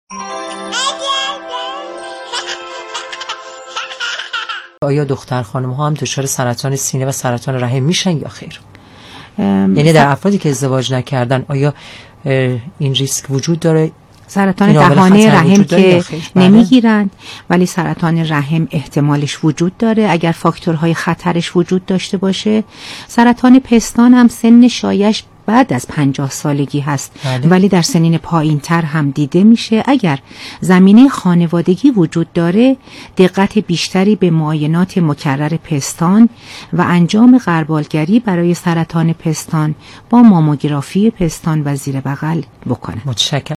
آیا دختر خانم ها هم دچار سرطان سینه و سرطان رحم میشن یا خیر؟ یعنی در افرادی که ازدواج نکردن آیا این ریسک وجود داره؟ سرطان دهانه رحم که نمیگیرند ولی سرطان رحم احتمالش وجود داره اگر فاکتورهای خطرش وجود داشته باشه. سرطان پستان هم سن شایعش بعد از 50 سالگی هست ولی در سنین پایین تر هم دیده میشه. اگر زمینه خانوادگی وجود داره دقت بیشتری به معاینات مکرر پستان و انجام غربالگری برای سرطان پستان با ماموگرافی پستان و زیر بغل بکنه. متشکرم.